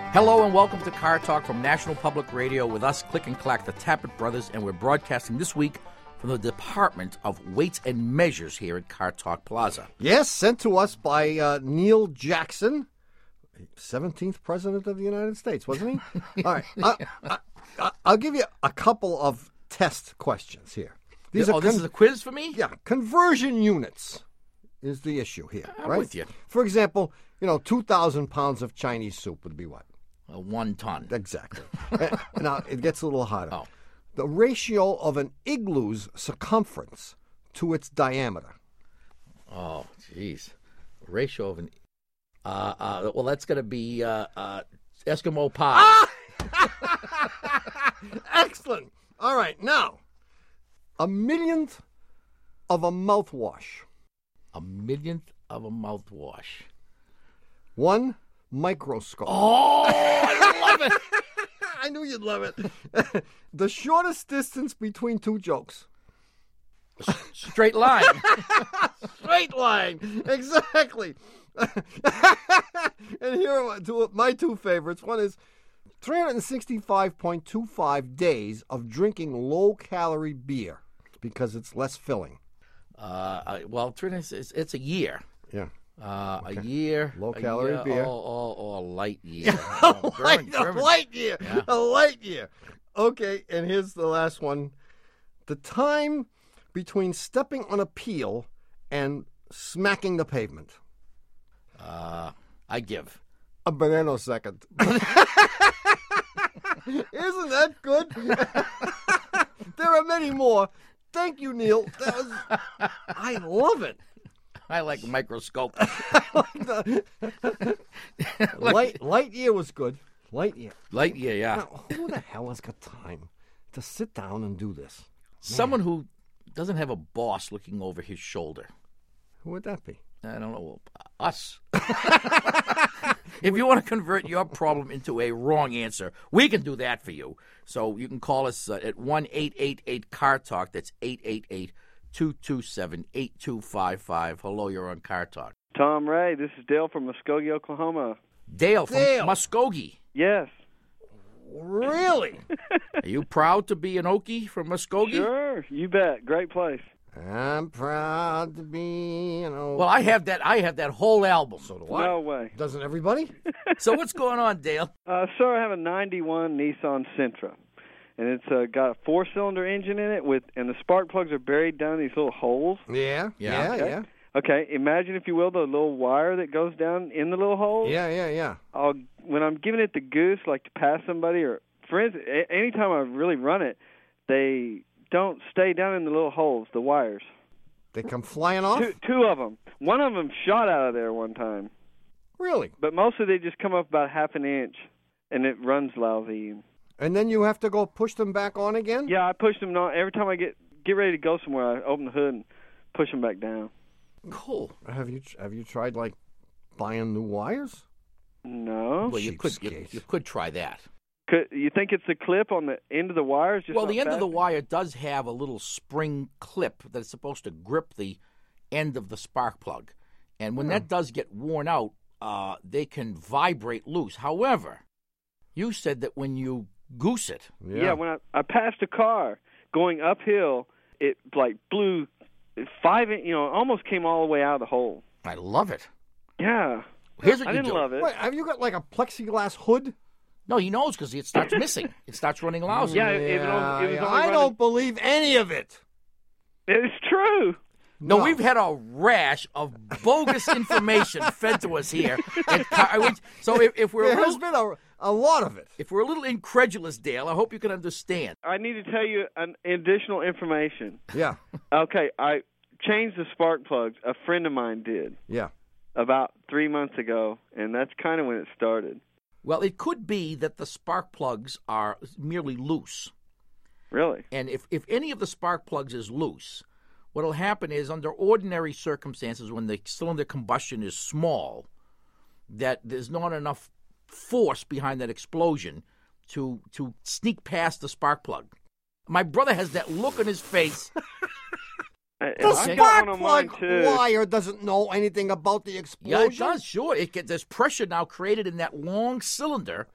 Hello and welcome to Car Talk from National Public Radio with us, Click and Clack, the Tappet Brothers, and we're broadcasting this week from the Department of Weights and Measures here at Car Talk Plaza. Yes, sent to us by Neil Jackson, 17th President of the United States, wasn't he? All right. I'll give you a couple of test questions here. This is a quiz for me? Yeah, conversion units is the issue here. I'm right? with you. For example, 2,000 pounds of Chinese soup would be what? 1 ton. Exactly. Now, it gets a little harder. Oh. The ratio of an igloo's circumference to its diameter. Oh, jeez. Ratio of an... well, that's going to be Eskimo pie. Excellent. All right, now, 1/1,000,000th of a mouthwash. 1/1,000,000th of a mouthwash. 1 microscope. Oh, I love it. I knew you'd love it. The shortest distance between two jokes. Straight line. Straight line. Exactly. And here are my two favorites. One is 365.25 days of drinking low-calorie beer because it's less filling. Well, it's a year. Yeah. Okay. A year. Low-calorie beer. Or a light year. A light year. Yeah. A light year. Okay, and here's the last one. The time between stepping on a peel and smacking the pavement. I give. A nanosecond. Isn't that good? There are many more. Thank you, Neil. I love it. I like microscope. Light year was good. Light year. Light year, yeah. Now, who the hell has got time to sit down and do this? Someone who doesn't have a boss looking over his shoulder. Who would that be? I don't know. Us. If you want to convert your problem into a wrong answer, we can do that for you. So you can call us at 1-888-CAR-TALK. That's 888-227-8255. Hello, you're on Car Talk. Tom Ray, this is Dale from Muskogee, Oklahoma. Dale from Muskogee. Yes. Really? Are you proud to be an Okie from Muskogee? Sure, you bet. Great place. I'm proud to be an Okie. Well, I have that whole album. So do I. No way. Doesn't everybody? So what's going on, Dale? Sir, I have a 91 Nissan Sentra. And it's got a 4-cylinder engine in it, and the spark plugs are buried down in these little holes. Yeah. Okay, imagine, if you will, the little wire that goes down in the little holes. Yeah. When I'm giving it the goose, like to pass somebody, or for instance, anytime I really run it, they don't stay down in the little holes, the wires. They come flying off? Two of them. One of them shot out of there one time. Really? But mostly they just come up about half an inch, and it runs lousy. And then you have to go push them back on again? Yeah, I push them on. Every time I get ready to go somewhere, I open the hood and push them back down. Cool. Have you tried, like, buying new wires? No. Well, you could try that. You think it's the clip on the end of the wires? Well, the end of the wire does have a little spring clip that's supposed to grip the end of the spark plug. And when that does get worn out, they can vibrate loose. However, you said that when you goose it. Yeah, when I passed a car going uphill, it like blew 5 inch, almost came all the way out of the hole. I love it. Yeah. Here's what I didn't love it. Wait, have you got like a plexiglass hood? No, he knows because it starts missing. It starts running lousy. Yeah, it was I don't believe any of it. It's true. No, we've had a rash of bogus information fed to us here. So if we're there's been a lot of it. If we're a little incredulous, Dale, I hope you can understand. I need to tell you an additional information. Yeah. Okay, I changed the spark plugs. A friend of mine did. Yeah. About 3 months ago, and that's kind of when it started. Well, it could be that the spark plugs are merely loose. Really? And if any of the spark plugs is loose, what will happen is, under ordinary circumstances, when the cylinder combustion is small, that there's not enough force behind that explosion to sneak past the spark plug. My brother has that look on his face. The spark plug wire doesn't know anything about the explosion. Yeah, it does, sure. There's pressure now created in that long cylinder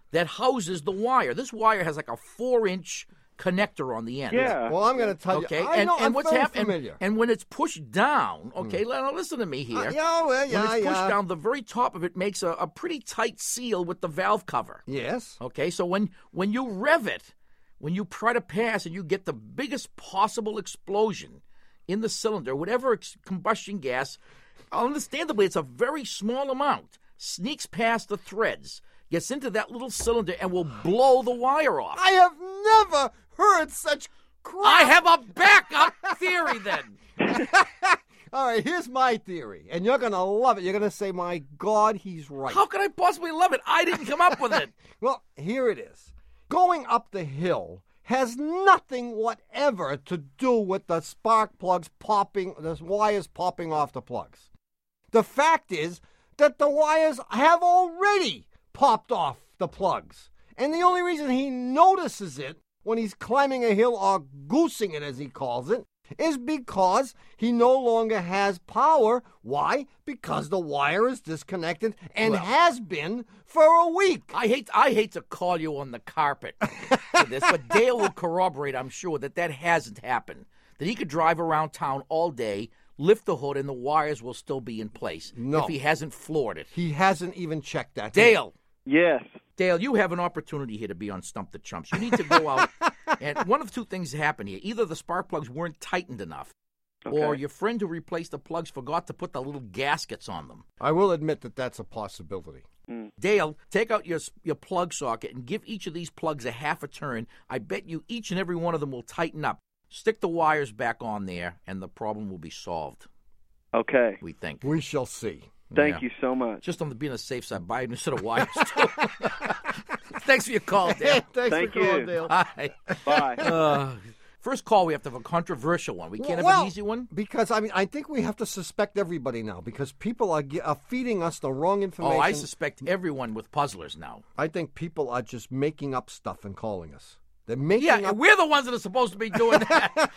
that houses the wire. This wire has like a 4-inch connector on the end. Yeah. Well, I'm going to tell Okay, you. I know, I'm what's very happening? familiar. And when it's pushed down, okay, now listen to me here. When it's pushed down, the very top of it makes a pretty tight seal with the valve cover. Yes. Okay, so when you rev it, when you try to pass and you get the biggest possible explosion in the cylinder, whatever combustion gas, understandably, it's a very small amount, sneaks past the threads, gets into that little cylinder, and will blow the wire off. I have never heard such crap. I have a backup theory then. All right, here's my theory, and you're going to love it. You're going to say, my God, he's right. How can I possibly love it? I didn't come up with it. Well, here it is. Going up the hill has nothing whatever to do with the spark plugs popping, the wires popping off the plugs. The fact is that the wires have already popped off the plugs. And the only reason he notices it when he's climbing a hill or goosing it, as he calls it, is because he no longer has power. Why? Because the wire is disconnected and has been for a week. I hate to call you on the carpet for this, but Dale will corroborate, I'm sure, that hasn't happened. That he could drive around town all day, lift the hood, and the wires will still be in place. No. If he hasn't floored it. He hasn't even checked that. Dale. Yes. Dale, you have an opportunity here to be on Stump the Chumps. You need to go out, and one of two things happen here. Either the spark plugs weren't tightened enough, or your friend who replaced the plugs forgot to put the little gaskets on them. I will admit that that's a possibility. Dale, take out your plug socket and give each of these plugs a half a turn. I bet you each and every one of them will tighten up. Stick the wires back on there, and the problem will be solved, Okay. we think. We shall see. Thank you so much. Just on being a safe side, buy a new set of wires, too. Thanks for your call, Dale. Thank for calling, you. Dale. Bye. Bye. First call, we have to have a controversial one. We can't have an easy one? Because, I think we have to suspect everybody now because people are feeding us the wrong information. Oh, I suspect everyone with puzzlers now. I think people are just making up stuff and calling us. They're making Yeah, up. we're the ones that are supposed to be doing that.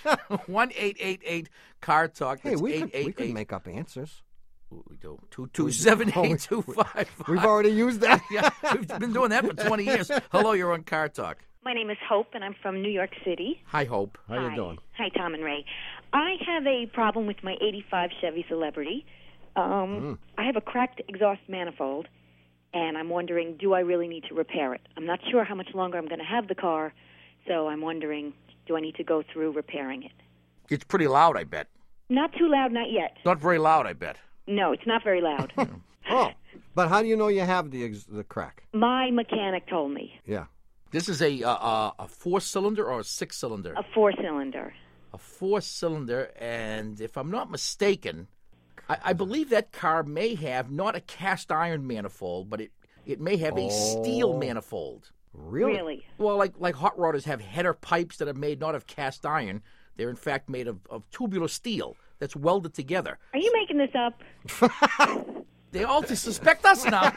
1-888 Talk. Hey, That's we could 888. make up answers. We do. 227-8255. We've already used that. Yeah, we've been doing that for 20 years. Hello, you're on Car Talk. My name is Hope, and I'm from New York City. Hi, Hope. How you doing? Hi, Tom and Ray. I have a problem with my 85 Chevy Celebrity. I have a cracked exhaust manifold, and I'm wondering, do I really need to repair it? I'm not sure how much longer I'm going to have the car, so I'm wondering, do I need to go through repairing it? It's pretty loud, I bet. Not too loud, not yet. Not very loud, I bet. No, it's not very loud. Oh, but how do you know you have the crack? My mechanic told me. Yeah. This is a 4-cylinder or a 6-cylinder? A 4-cylinder. A 4-cylinder, and if I'm not mistaken, I believe that car may have not a cast iron manifold, but it may have a steel manifold. Really? Well, like hot rodders have header pipes that are made not of cast iron. They're in fact made of tubular steel that's welded together. Are you making this up? They all suspect us now.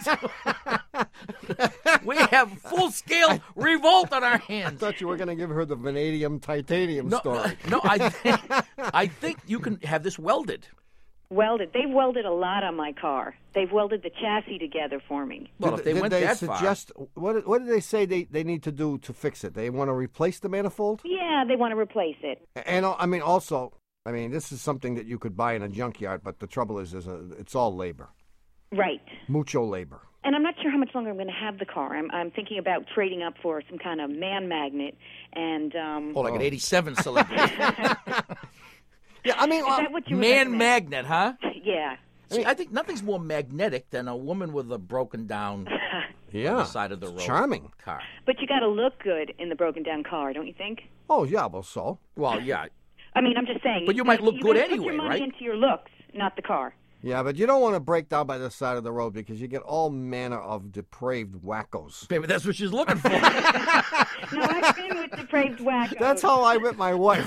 We have full-scale revolt on our I hands. thought you were going to give her the vanadium titanium story. No, I think you can have this welded. Welded. They've welded a lot on my car. They've welded the chassis together for me. Well, if they went that suggest, what did they say they need to do to fix it? They want to replace the manifold? Yeah, they want to replace it. And also, this is something that you could buy in a junkyard, but the trouble is it's all labor. Right. Mucho labor. And I'm not sure how much longer I'm going to have the car. I'm thinking about trading up for some kind of man magnet and like an 87 cylinder. Yeah, is that what you would Man recommend? magnet, huh? Yeah. See, I think nothing's more magnetic than a woman with a broken down Yeah, on the side of the road charming car. But you got to look good in the broken down car, don't you think? Oh, yeah, well, so. Well, yeah. I'm just saying. But you might look good gotta put anyway, your money right? into your looks, not the car. Yeah, but you don't want to break down by the side of the road because you get all manner of depraved wackos. Maybe that's what she's looking for. No, I've been with depraved wackos. That's how I met my wife.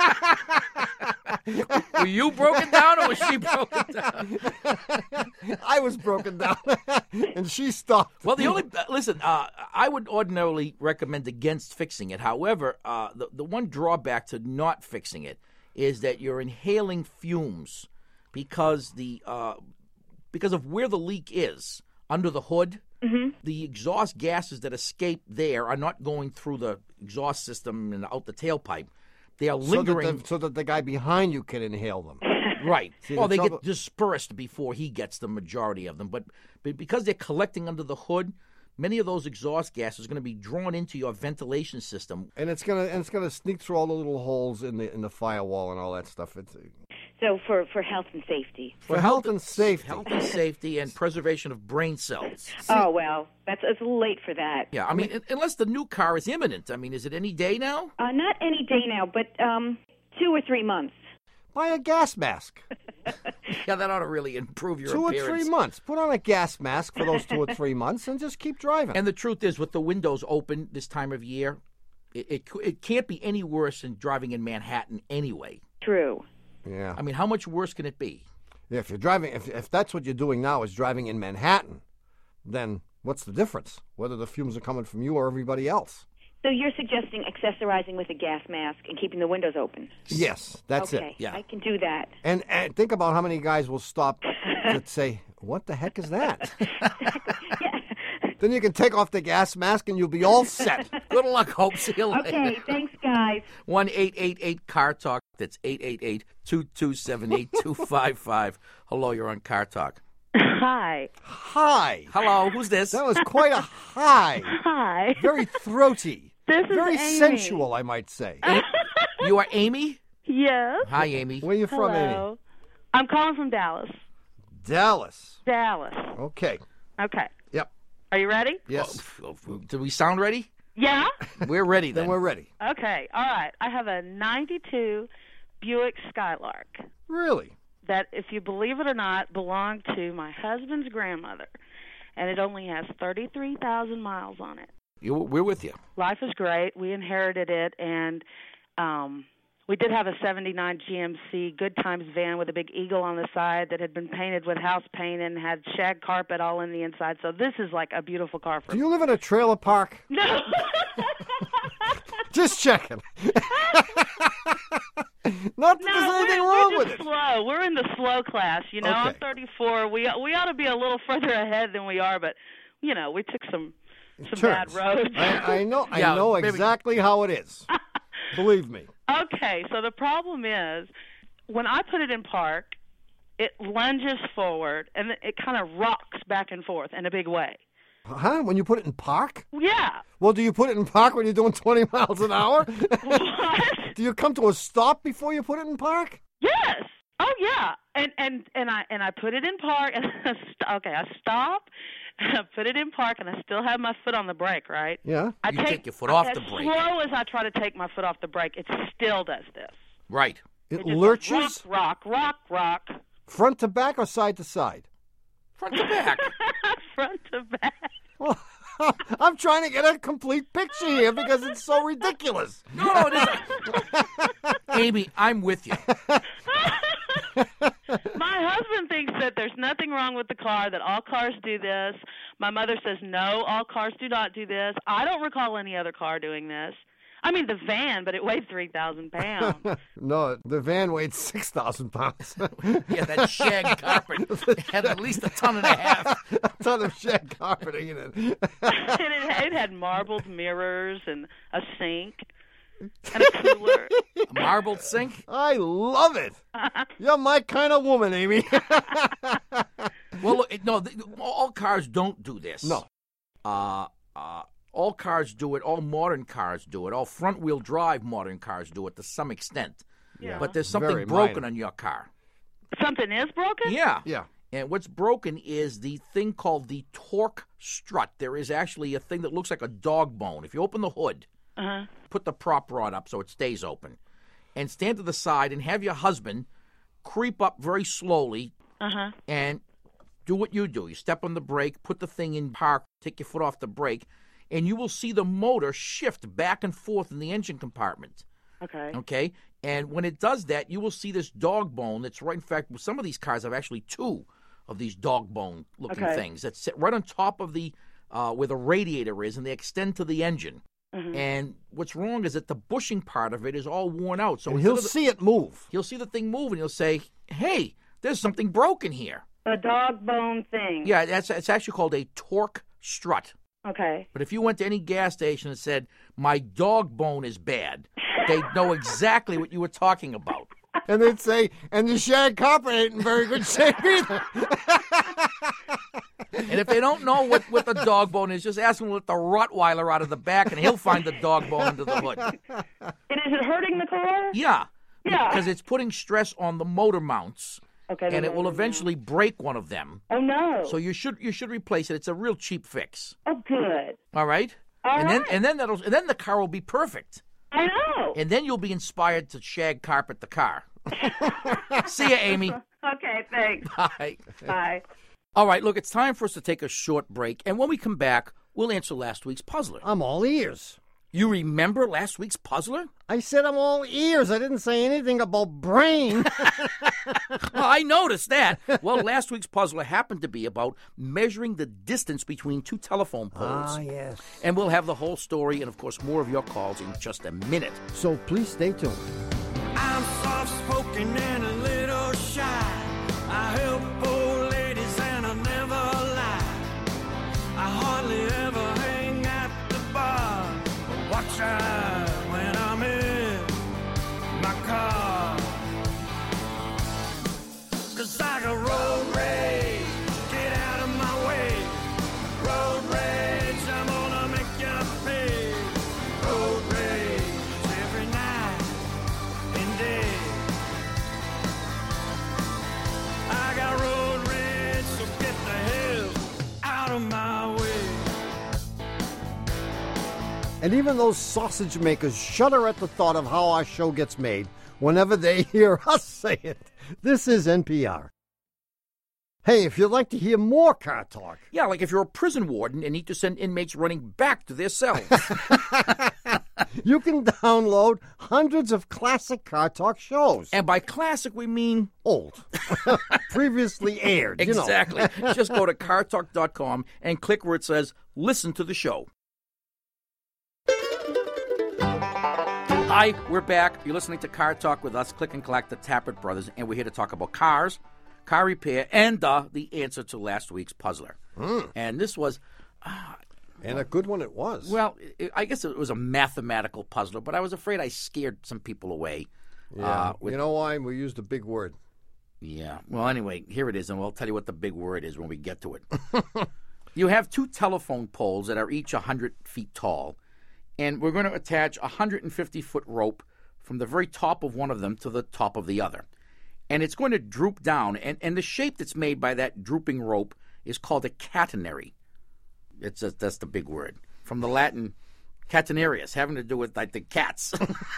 Were you broken down or was she broken down? I was broken down, and she stopped. Well, the only listen, I would ordinarily recommend against fixing it. However, the one drawback to not fixing it is that you're inhaling fumes because of where the leak is under the hood. the exhaust gases that escape there are not going through the exhaust system and out the tailpipe. They are lingering. So that the guy behind you can inhale them. Right. Well, they trouble- get dispersed before he gets the majority of them. But because they're collecting under the hood, many of those exhaust gases are going to be drawn into your ventilation system. And it's gonna sneak through all the little holes in the firewall and all that stuff. It's So for health and safety. for health and safety. Health and safety and preservation of brain cells. Oh, well, it's a little late for that. Yeah, I mean, unless the new car is imminent. I mean, is it any day now? Not any day now, but 2 or 3 months. Buy a gas mask. Yeah, that ought to really improve your 2 or appearance. 3 months. Put on a gas mask for those 2 or 3 months and just keep driving. And the truth is, with the windows open this time of year, it can't be any worse than driving in Manhattan anyway. True. Yeah. I mean, how much worse can it be? If you're driving, if that's what you're doing now is driving in Manhattan, then what's the difference? Whether the fumes are coming from you or everybody else. So you're suggesting accessorizing with a gas mask and keeping the windows open? Yes, that's Okay, it. Yeah. I can do that. And think about how many guys will stop to say, "What the heck is that?" Then you can take off the gas mask and you'll be all set. Good luck, Hope. See you later. Okay, thanks, guys. 1-888-CAR-TALK. That's 888-227-8255. Hello, you're on Car Talk. Hi. Hi. Hello, who's this? That was quite a high. Hi. Very throaty. This is Very Amy. sensual, I might say. You are Amy? Yes. Hi, Amy. Where are you from, Amy? Hello. I'm calling from Dallas. Dallas. Dallas. Okay. Okay. Yep. Are you ready? Yes. Do we sound ready? Yeah? We're ready then. Then we're ready. Okay. All right. I have a 92 Buick Skylark Really? that, if you believe it or not, belonged to my husband's grandmother. And it only has 33,000 miles on it. We're with you. Life is great. We inherited it, and we did have a 79 GMC Good Times van with a big eagle on the side that had been painted with house paint and had shag carpet all in the inside. So this is like a beautiful car for Do me. you live in a trailer park? No. Just checking. Not that there's anything wrong we're with just it. slow. We're in the slow class. You know, I'm Okay. 34. We ought to be a little further ahead than we are, but you know, we took some bad Turns. roads. I know Yeah, maybe- exactly how it is. Believe me. Okay, so the problem is when I put it in park, it lunges forward and it kind of rocks back and forth in a big way. Huh? When you put it in park? Yeah. Well, do you put it in park when you're doing 20 miles an hour? What? Do you come to a stop before you put it in park? Yes. Oh yeah. And I put it in park and I stop and I put it in park and I still have my foot on the brake, right? Yeah. I You take your foot off the brake. As slow as I try to take my foot off the brake, it still does this. Right. It It just lurches goes rock, rock, rock, rock. front to back or side to side? Front to back. Front to back. Well, I'm trying to get a complete picture here because it's so ridiculous. No, it isn't. Amy, I'm with you. My husband thinks that there's nothing wrong with the car, that all cars do this. My mother says, no, all cars do not do this. I don't recall any other car doing this. I mean, the van, but it weighed 3,000 pounds. No, the van weighed 6,000 pounds. Yeah, that shag carpet had at least a ton and a half. A ton of shag carpeting in it. And it had marbled mirrors and a sink and a cooler. A marbled sink. I love it. You're my kind of woman, Amy. Well, look, no, all cars don't do this. No. All cars do it. All modern cars do it. All front-wheel drive modern cars do it to some extent. Yeah. But there's something Very broken minor. on your car. Something is broken? Yeah. Yeah. And what's broken is the thing called the torque strut. There is actually a thing that looks like a dog bone. If you open the hood, Uh-huh. put the prop rod up so it stays open, and stand to the side and have your husband creep up very slowly Uh-huh. and do what you do. You step on the brake, put the thing in park, take your foot off the brake, and you will see the motor shift back and forth in the engine compartment. Okay. Okay? And when it does that, you will see this dog bone that's right. In fact, some of these cars have actually two of these dog bone looking Okay. things that sit right on top of the where the radiator is, and they extend to the engine. Mhm. And what's wrong is that the bushing part of it is all worn out. So And instead he'll of the- see it move. he'll see the thing move, and he'll say, "Hey, there's something broken here." A dog bone thing. Yeah, it's actually called a torque strut. Okay. But if you went to any gas station and said, my dog bone is bad, they'd know exactly what you were talking about. And they'd say, and the shag carpet ain't in very good shape either. And if they don't know what the dog bone is, just ask them to let the Rottweiler out of the back, and he'll find the dog bone under the hood. And is it hurting the car? Yeah. Yeah. Because it's putting stress on the motor mounts, Okay. and it will eventually break one of them. Oh no. So you should replace it. It's a real cheap fix. Oh, good. All right? All and right. then then the car will be perfect. I know. And then you'll be inspired to shag carpet the car. See ya, Amy. Okay, thanks. Bye. Bye. All right, look, it's time for us to take a short break. And when we come back, we'll answer last week's puzzler. I'm all ears. You remember last week's puzzler? I said I'm all ears. I didn't say anything about brain. Well, I noticed that. Well, last week's puzzler happened to be about measuring the distance between two telephone poles. Yes. And we'll have the whole story and, of course, more of your calls in just a minute. So please stay tuned. I'm soft-spoken and a little shy. I help old ladies and I never lie. I hardly ever hang at the bar. But watch out when I'm in my car. 'Cause I got road rage. Get out of my way. Road rage, I'm gonna make you pay. Road rage every night and day. I got road rage, so get the hell out of my way. And even those sausage makers shudder at the thought of how our show gets made whenever they hear us say it. This is NPR. Hey, if you'd like to hear more car talk, Yeah, like if you're a prison warden and need to send inmates running back to their cells. you can download hundreds of classic car talk shows. And by classic, we mean Old. Previously aired, you know. exactly. Just go to cartalk.com and click where it says listen to the show. Hi, we're back. You're listening to Car Talk with us, Click and Collect, the Tappert Brothers, and we're here to talk about cars, car repair, and the answer to last week's puzzler. And this was, And a good one it was. well, I guess it was a mathematical puzzler, but I was afraid I scared some people away. Yeah. You know why? We used a big word. Yeah. Well, anyway, here it is, and we'll tell you what the big word is when we get to it. You have two telephone poles that are each 100 feet tall, and we're going to attach a 150-foot rope from the very top of one of them to the top of the other. And it's going to droop down, and the shape that's made by that drooping rope is called a catenary. That's the big word. From the Latin catenarius, having to do with like the cats.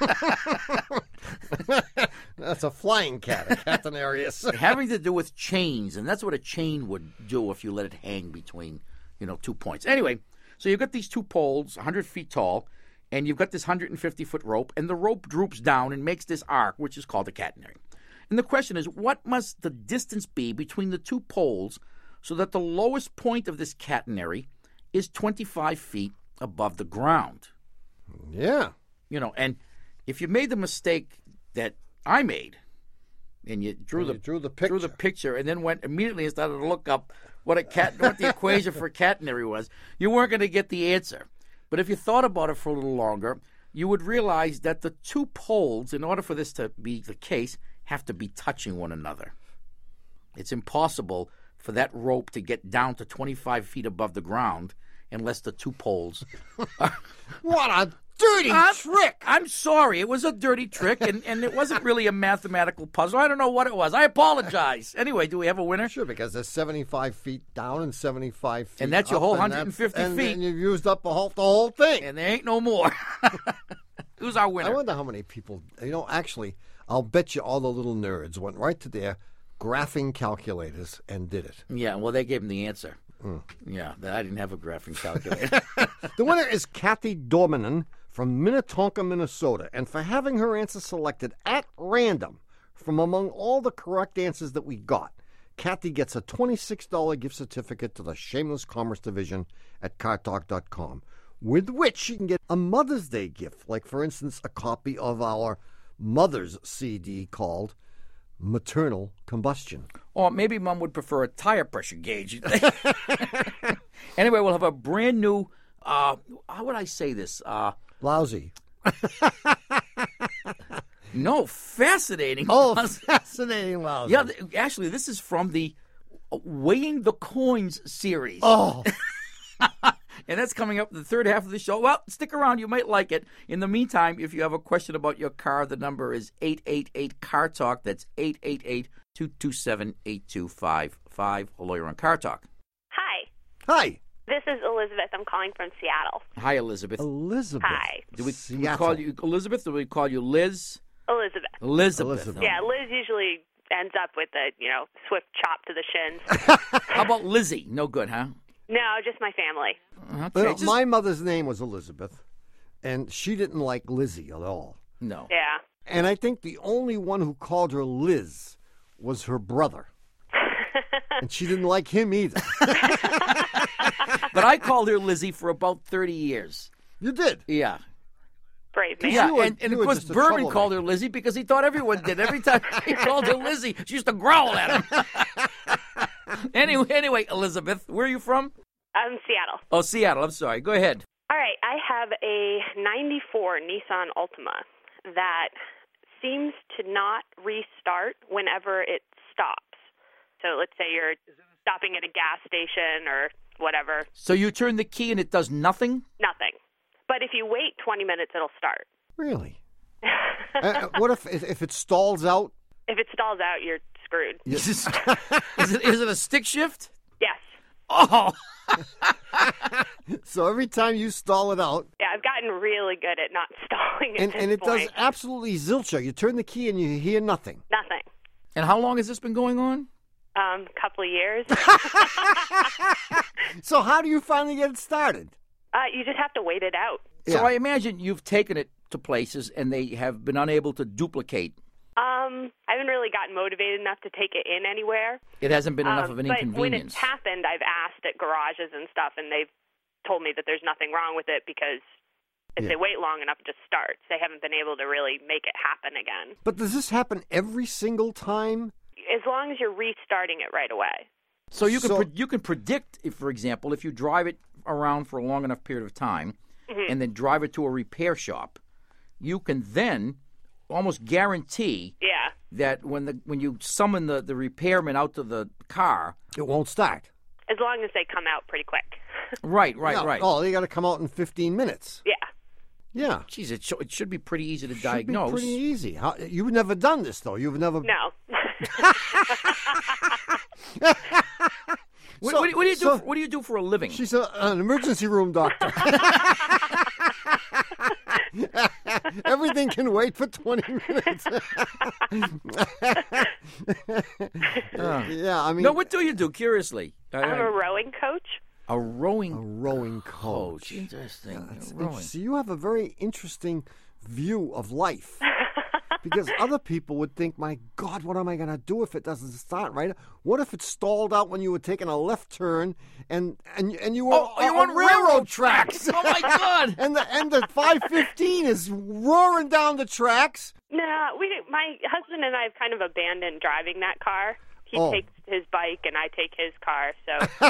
That's a flying cat, a catenarius. Having to do with chains, and that's what a chain would do if you let it hang between, 2 points. Anyway, so you've got these two poles, 100 feet tall, and you've got this 150-foot rope, and the rope droops down and makes this arc, which is called a catenary. And the question is, what must the distance be between the two poles so that the lowest point of this catenary is 25 feet above the ground? Yeah. And if you made the mistake that I made, and you drew the picture, and then went immediately and started to look up what the equation for catenary was, you weren't going to get the answer. But if you thought about it for a little longer, you would realize that the two poles, in order for this to be the case, have to be touching one another. It's impossible for that rope to get down to 25 feet above the ground unless the two poles are... What a dirty trick! I'm sorry. It was a dirty trick, and it wasn't really a mathematical puzzle. I don't know what it was. I apologize. Anyway, do we have a winner? Sure, because there's 75 feet down and 75 feet And that's your up, whole and 150 and feet. And you've used up the whole thing. And there ain't no more. Who's our winner? I wonder how many people... actually, I'll bet you all the little nerds went right to their graphing calculators and did it. Yeah, well, they gave him the answer. Yeah, I didn't have a graphing calculator. The winner is Kathy Dormanen from Minnetonka, Minnesota. And for having her answer selected at random from among all the correct answers that we got, Kathy gets a $26 gift certificate to the Shameless Commerce Division at cartalk.com, with which she can get a Mother's Day gift, like, for instance, a copy of our Mother's CD called Maternal Combustion. Or maybe Mom would prefer a tire pressure gauge. Anyway, we'll have a brand new, how would I say this? Lousy. No, fascinating. Oh, fascinating lousy. Yeah, actually, this is from the Weighing the Coins series. Oh. And that's coming up in the third half of the show. Well, stick around. You might like it. In the meantime, if you have a question about your car, the number is 888-CAR-TALK. That's 888-227-8255. Hello, you're on Car Talk. Hi, Hi. this is Elizabeth. I'm calling from Seattle. Hi, Elizabeth. Elizabeth. Hi. Do we Seattle. call you Elizabeth, or do we call you Liz? Elizabeth. Elizabeth. Yeah, Liz usually ends up with a, swift chop to the shins. How about Lizzie? No good, huh? No, just my family. Okay. My mother's name was Elizabeth, and she didn't like Lizzie at all. No. Yeah. And I think the only one who called her Liz was her brother. And she didn't like him either. But I called her Lizzie for about 30 years. You did? Yeah. Brave man. Yeah, You were- and you of were course, just a Berman called troublemaker. her Lizzie because he thought everyone did. Every time he called her Lizzie, she used to growl at him. Anyway, Elizabeth, where are you from? Seattle. Oh, Seattle. I'm sorry. Go ahead. All right, I have a 94 Nissan Altima that seems to not restart whenever it stops. So let's say you're stopping at a gas station or whatever, So you turn the key and it does nothing? nothing. But if you wait 20 minutes, it'll start. Really? What if it stalls out? If it stalls out, you're screwed. Is it a stick shift? Yes. Oh, So every time you stall it out, Yeah, I've gotten really good at not stalling at and this it does point. absolutely zilch. You turn the key and you hear nothing. Nothing. and how long has this been going on? Couple of years. So how do you finally get it started? You just have to wait it out. So Yeah. I imagine you've taken it to places and they have been unable to duplicate. I haven't really gotten motivated enough to take it in anywhere. It hasn't been enough of an But when inconvenience. it's happened, I've asked at garages and stuff, and they've told me that there's nothing wrong with it because if they wait long enough, it just starts. They haven't been able to really make it happen again. But does this happen every single time? As long as you're restarting it right away. So you can So- you can predict, if, for example, if you drive it around for a long enough period of time, and then drive it to a repair shop, you can then almost guarantee Yeah. that when you summon the repairman out to the car, It won't start. As long as they come out pretty quick. right. Yeah. Oh, they got to come out in 15 minutes. Yeah. Yeah. Geez, it should be pretty easy to Should diagnose. be pretty easy. You've never done this, though. You've never. No. What, So- what do you do? so- What do you do for a living? She's an emergency room doctor. Everything can wait for 20 minutes. Yeah, I mean, No, what do you do? Curiously, I'm a rowing coach. a rowing a rowing coach. coach. Interesting. That's Rowing. interesting. You have a very interesting view of life. Because other people would think, my God, what am I going to do if it doesn't start right? What if it stalled out when you were taking a left turn and you were you're on railroad tracks. Oh my God! and the 515 is roaring down the tracks. No, my husband and I have kind of abandoned driving that car. He Oh. takes his bike and I take his car, so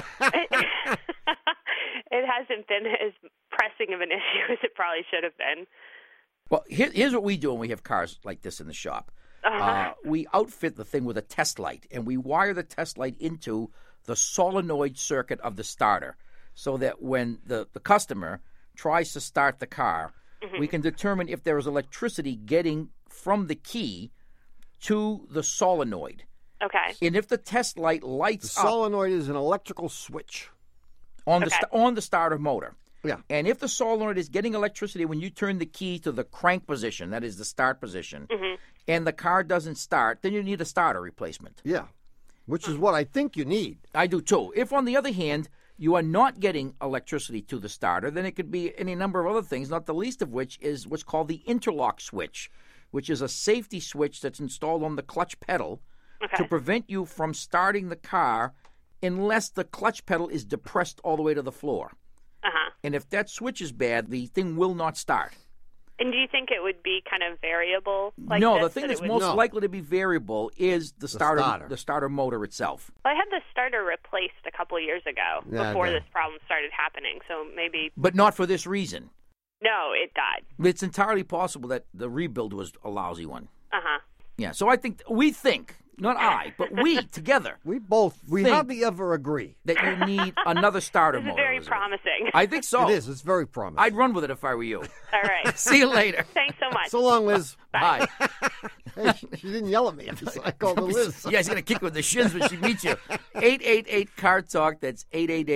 it hasn't been as pressing of an issue as it probably should have been. Well, here's what we do when we have cars like this in the shop. We outfit the thing with a test light, and we wire the test light into the solenoid circuit of the starter so that when the customer tries to start the car, we can determine if there is electricity getting from the key to the solenoid. Okay. And if the test light The lights up solenoid is an electrical switch. on Okay. on the starter motor, Yeah. and if the solenoid is getting electricity when you turn the key to the crank position, that is the start position, and the car doesn't start, then you need a starter replacement. Yeah. Which is what I think you need. I do too. If, on the other hand, you are not getting electricity to the starter, then it could be any number of other things, not the least of which is what's called the interlock switch, which is a safety switch that's installed on the clutch pedal to prevent you from starting the car unless the clutch pedal is depressed all the way to the floor. Uh-huh. And if that switch is bad, the thing will not start. And do you think it would be kind of variable? Like No, this, the thing that that's it would... most likely to be variable is the starter. starter motor itself. Well, I had the starter replaced a couple of years ago before this problem started happening, so maybe... But not for this reason. No, it died. It's entirely possible that the rebuild was a lousy one. Uh-huh. Yeah, so we think, not I, but we together, We think hardly ever agree. that you need another starter This is motor. very Elizabeth. promising. I think so. It is. It's very promising. I'd run with it if I were you. All right. See you later. Thanks so much. So long, Liz. Bye. Hey, she didn't yell at me. I called her Liz. Yeah, she's going to kick you with the shins when she meets you. 888-CAR TALK. That's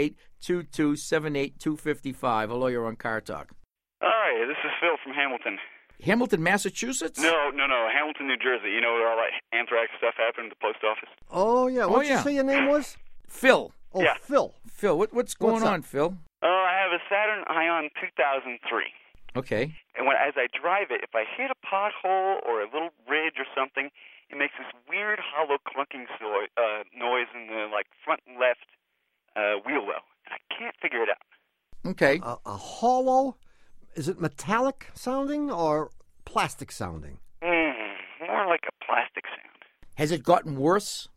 888-227-8255. Hello, you're on Car Talk. Hi, this is Phil from Hamilton. Hamilton, Massachusetts? No, Hamilton, New Jersey. You know where all that anthrax stuff happened at the post office? Oh, yeah. What did yeah. you say your name was? Phil. Oh, Yeah. Phil. Phil, what's going What's up? on, Phil? I have a Saturn Ion 2003. Okay. And as I drive it, if I hit a pothole or a little ridge or something, it makes this weird hollow clunking noise in the front left wheel well. And I can't figure it out. Okay. A hollow? Is it metallic sounding or plastic sounding? More like a plastic sound. Has it gotten worse?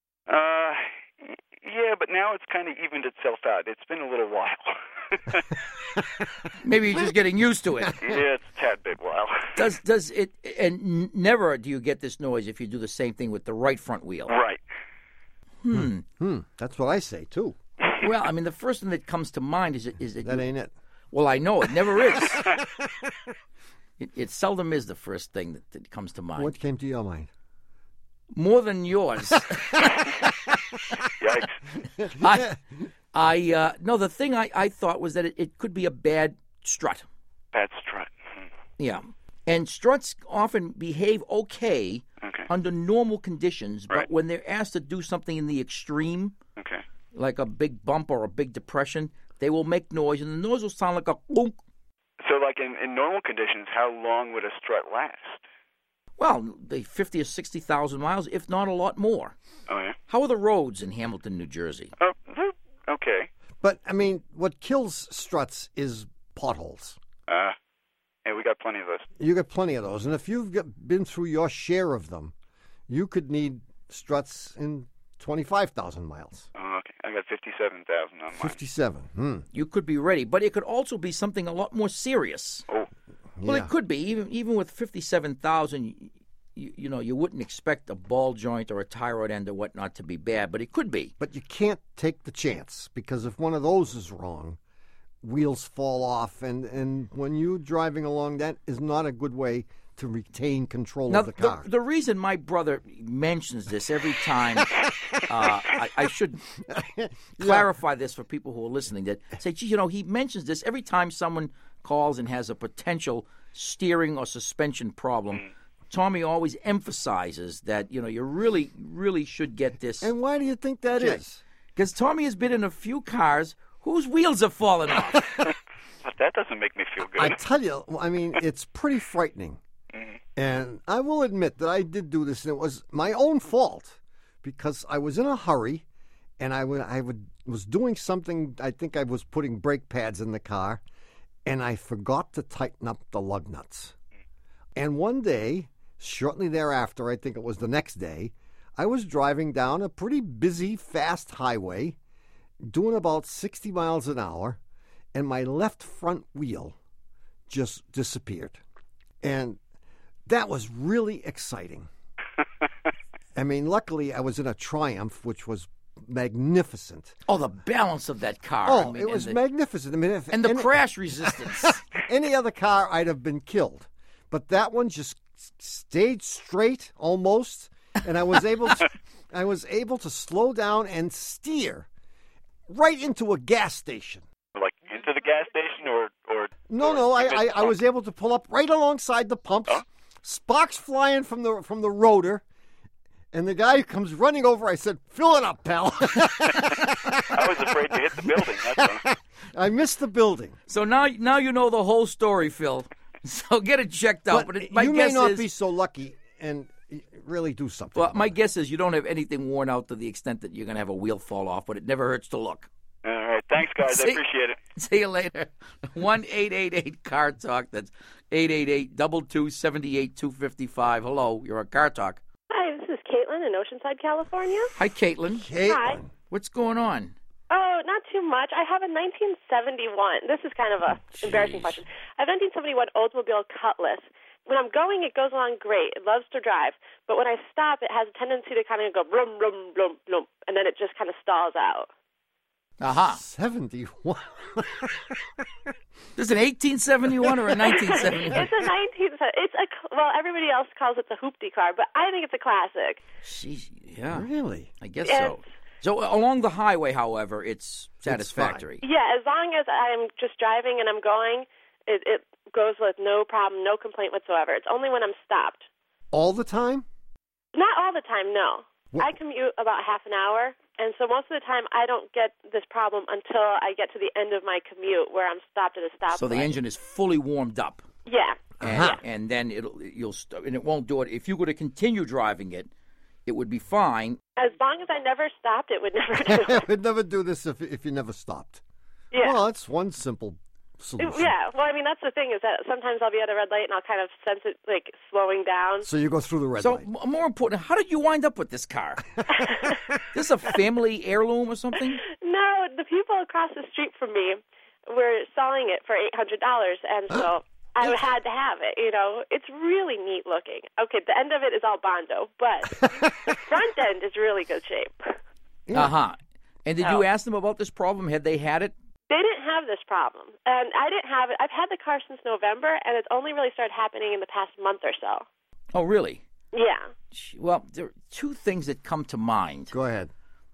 Yeah, but now it's kind of evened itself out. It's been a little while. Maybe you're just getting used to it. Yeah, it's a tad bit while. Does it, and never do you get this noise if you do the same thing with the right front wheel. Right. That's what I say, too. Well, I mean, the first thing that comes to mind is that That ain't it. Well, I know it never is. It seldom is the first thing that comes to mind. What came to your mind? More than yours. Yikes. No, the thing I thought was that it could be a bad strut. Bad strut. Yeah. And struts often behave okay under normal conditions, but Right. when they're asked to do something in the extreme, Okay. like a big bump or a big depression, they will make noise, and the noise will sound like a boom. So, in normal conditions, how long would a strut last? Well, the 50 or 60,000 miles, if not a lot more. Oh, yeah? How are the roads in Hamilton, New Jersey? They're okay. But, I mean, what kills struts is potholes. Yeah, we got plenty of those. You got plenty of those. And if you've been through your share of them, you could need struts in 25,000 miles. Oh, okay. I got 57,000 on mine. 57. You could be ready, but it could also be something a lot more serious. Oh, Well, Yeah. it could be. Even with 57,000, you wouldn't expect a ball joint or a thyroid end or whatnot to be bad, but it could be. But you can't take the chance, because if one of those is wrong, wheels fall off, and when you're driving along, that is not a good way to retain control Now, of the car. the reason my brother mentions this every time, I should clarify this for people who are listening, that say, gee, he mentions this every time someone calls and has a potential steering or suspension problem. Tommy always emphasizes that, you really, really should get this. And why do you think that checked. is? Because Tommy has been in a few cars whose wheels have fallen off. but that doesn't make me feel good. I tell you, I mean, it's pretty frightening. And I will admit that I did do this, and it was my own fault, because I was in a hurry, and I was doing something. I think I was putting brake pads in the car, and I forgot to tighten up the lug nuts. And one day, shortly thereafter, I think it was the next day, I was driving down a pretty busy, fast highway, doing about 60 miles an hour, and my left front wheel just disappeared. And that was really exciting. I mean, luckily I was in a Triumph, which was magnificent. Oh, the balance of that car. Oh, I mean, it was and magnificent. I mean, and the crash resistance. any other car, I'd have been killed. But that one just stayed straight almost, and I was able to slow down and steer right into a gas station. Like into the gas station or No, I was able to pull up right alongside the pumps, sparks flying from the rotor, and the guy comes running over. I said, "Fill it up, pal." I was afraid to hit the building. That's all. I missed the building. So now you know the whole story, Phil. So get it checked out. But my you guess may not is, be so lucky and really do something. well, about my it. guess is you don't have anything worn out to the extent that you're going to have a wheel fall off, but it never hurts to look. All right. Thanks, guys. I appreciate it. See you later. 1-888-CAR-TALK. That's 888-227-8255. Hello, you're on Car Talk. Hi, this is Caitlin in Oceanside, California. Hi, Caitlin. Hi. What's going on? Oh, not too much. I have a 1971. This is kind of a embarrassing question. I have a 1971 Oldsmobile Cutlass. When I'm going, it goes along great. It loves to drive. But when I stop, it has a tendency to kind of go brum, brum, brum, brum, and then it just kind of stalls out. Aha. 71. This is an 1871 or a 1971? It's a 19. Well, everybody else calls it the hoopty car, but I think it's a classic. Jeez, yeah. Really? I guess so. So along the highway, however, it's satisfactory. Yeah, as long as I'm just driving and I'm going, it goes with no problem, no complaint whatsoever. It's only when I'm stopped. All the time? Not all the time, no. What? I commute about half an hour, and so most of the time I don't get this problem until I get to the end of my commute where I'm stopped at a stoplight. So the engine is fully warmed up. Yeah. And then it won't do it. If you were to continue driving it, it would be fine. As long as I never stopped, it would never do it. It would never do this if you never stopped. Yeah. Well, that's one simple solution. Yeah. Well, I mean, that's the thing is that sometimes I'll be at a red light and I'll kind of sense it, like, slowing down. So you go through the red So light. more important, how did you wind up with this car? This a family heirloom or something? No, the people across the street from me were selling it for $800, and so I had to have it. You know, it's really neat looking. Okay, the end of it is all Bondo, but the front end is really good shape. Yeah. And did you ask them about this problem? Had they had it? They didn't have this problem, and I didn't have it. I've had the car since November, and it's only really started happening in the past month or so. Oh, really? Yeah. Well, there are two things that come to mind. Go ahead.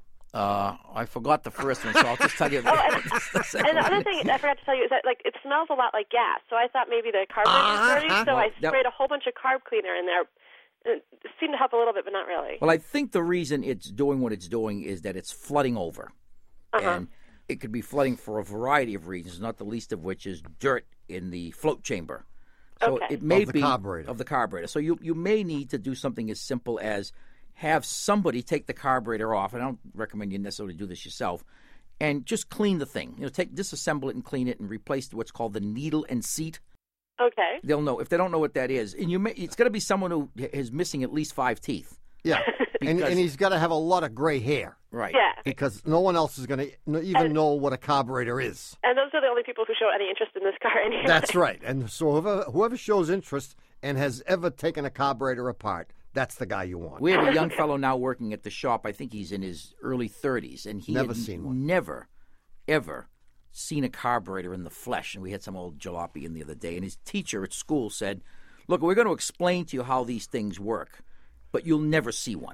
I forgot the first one, so I'll just tell you. And the other thing I forgot to tell you is that, like, it smells a lot like gas. So I thought maybe the carburetor was dirty, so I sprayed a whole bunch of carb cleaner in there. It seemed to help a little bit, but not really. Well, I think the reason it's doing what it's doing is that it's flooding over. And it could be flooding for a variety of reasons, not the least of which is dirt in the float chamber. So it may be carburetor. of the carburetor. So you may need to do something as simple as have somebody take the carburetor off, and I don't recommend you necessarily do this yourself, and just clean the thing. Disassemble it and clean it and replace what's called the needle and seat. Okay. They'll know if they don't know what that is. And it's got to be someone who is missing at least 5 teeth. Yeah, and he's got to have a lot of gray hair. Right. Yeah. Because no one else is going to even know what a carburetor is. And those are the only people who show any interest in this car anyway. That's right. And so whoever shows interest and has ever taken a carburetor apart, that's the guy you want. We have a young fellow now working at the shop. I think he's in his early 30s, and he Never seen one. Never, ever seen a carburetor in the flesh. And we had some old jalopy in the other day, and his teacher at school said, "Look, we're going to explain to you how these things work, but you'll never see one."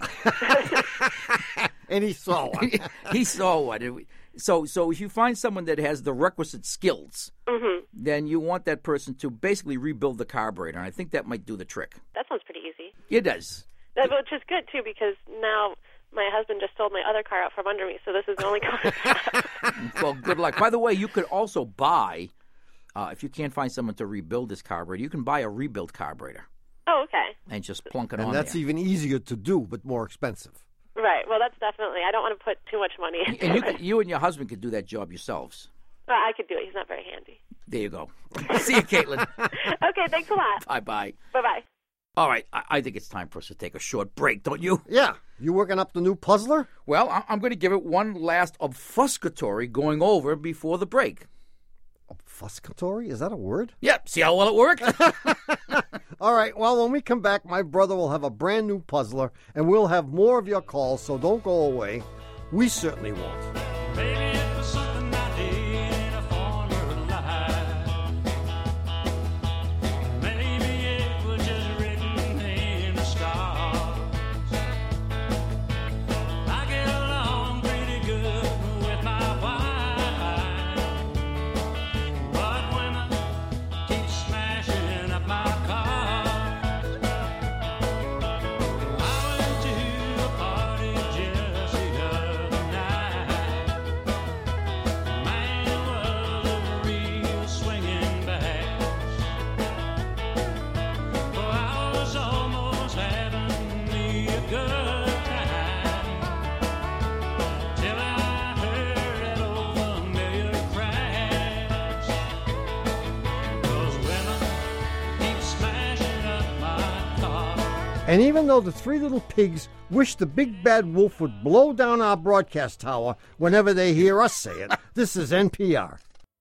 And he saw one. He saw one. So if you find someone that has the requisite skills, then you want that person to basically rebuild the carburetor, and I think that might do the trick. That sounds pretty easy. It does. Which is good, too, because now my husband just sold my other car out from under me, so this is the only car. Well, good luck. By the way, you could also buy, if you can't find someone to rebuild this carburetor, you can buy a rebuild carburetor. Oh, okay. And just plunk it And on that's there. even easier to do, but more expensive. Right. Well, that's definitely. I don't want to put too much money into And it. you and your husband could do that job yourselves. Well, I could do it. He's not very handy. There you go. See you, Caitlin. Okay, thanks a lot. Bye-bye. Bye-bye. All right, I think it's time for us to take a short break, don't you? Yeah. You working up the new puzzler? Well, I'm going to give it one last obfuscatory going over before the break. Obfuscatory? Is that a word? Yep. See how well it worked? All right. Well, when we come back, my brother will have a brand new puzzler, and we'll have more of your calls, so don't go away. We certainly won't. Baby, it was something I did in a former life. Maybe it was just written in the stars. I get along pretty good with my wife, but women keep smashing up my cars. I went to a party just the other night. And even though the three little pigs wish the big bad wolf would blow down our broadcast tower whenever they hear us say it, this is NPR.